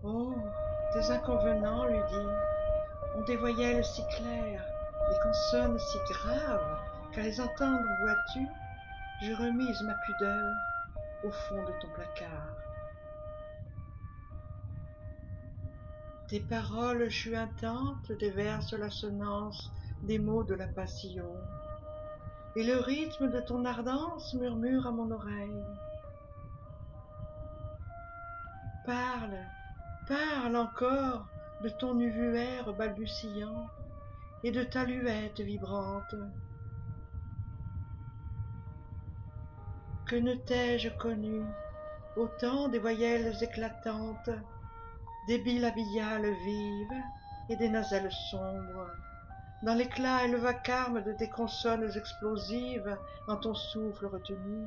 Oh, tes inconvenants, lui dit, ont des voyelles si claires, des consonnes si graves, qu'à les entendre, vois-tu, je remise ma pudeur au fond de ton placard. Tes paroles chuintantes déversent l'assonance des mots de la passion, et le rythme de ton ardence murmure à mon oreille. Parle, parle encore de ton uvuaire balbutiant et de ta luette vibrante. Que ne t'ai-je connu au temps des voyelles éclatantes, des bilabiales vives et des nasales sombres, dans l'éclat et le vacarme de tes consonnes explosives en ton souffle retenu.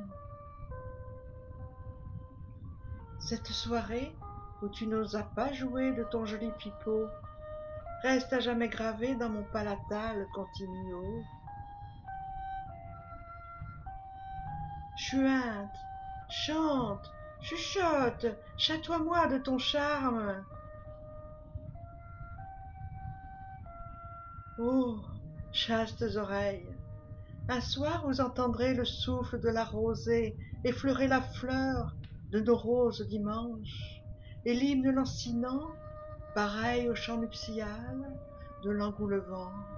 Cette soirée où tu n'osas pas jouer de ton joli pipeau reste à jamais gravée dans mon palatal continuo. Chuinte, chante, chuchote, chatoie-moi de ton charme. Ô chastes oreilles, un soir vous entendrez le souffle de la rosée effleurer la fleur de nos roses dimanches, et l'hymne lancinant, pareil au chant nuptial de l'engoulevent.